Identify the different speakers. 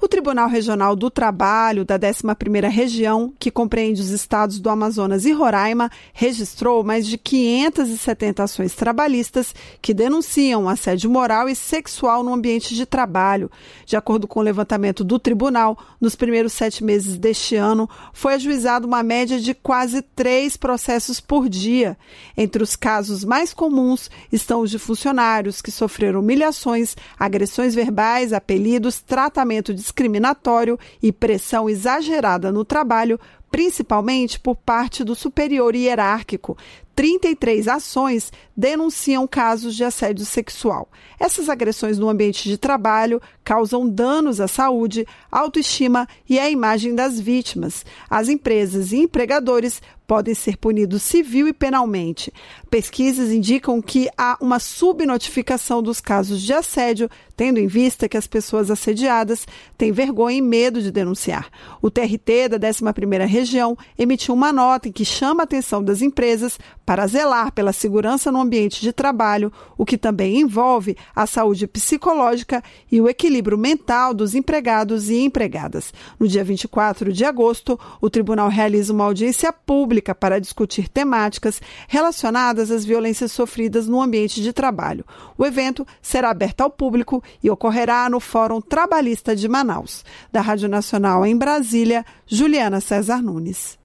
Speaker 1: O Tribunal Regional do Trabalho da 11ª Região, que compreende os estados do Amazonas e Roraima, registrou mais de 570 ações trabalhistas que denunciam assédio moral e sexual no ambiente de trabalho. De acordo com o levantamento do tribunal, nos primeiros 7 meses deste ano, foi ajuizado uma média de quase 3 processos por dia. Entre os casos mais comuns estão os de funcionários que sofreram humilhações, agressões verbais, apelidos, tratamento discriminatório e pressão exagerada no trabalho, principalmente por parte do superior hierárquico. 33 ações denunciam casos de assédio sexual. Essas agressões no ambiente de trabalho causam danos à saúde, autoestima e à imagem das vítimas. As empresas e empregadores podem ser punidos civil e penalmente. Pesquisas indicam que há uma subnotificação dos casos de assédio, tendo em vista que as pessoas assediadas têm vergonha e medo de denunciar. O TRT da 11ª Região emitiu uma nota em que chama a atenção das empresas para zelar pela segurança no ambiente de trabalho, o que também envolve a saúde psicológica e o equilíbrio mental dos empregados e empregadas. No dia 24 de agosto, o tribunal realiza uma audiência pública para discutir temáticas relacionadas às violências sofridas no ambiente de trabalho. O evento será aberto ao público e ocorrerá no Fórum Trabalhista de Manaus. Da Rádio Nacional em Brasília, Juliana César Nunes.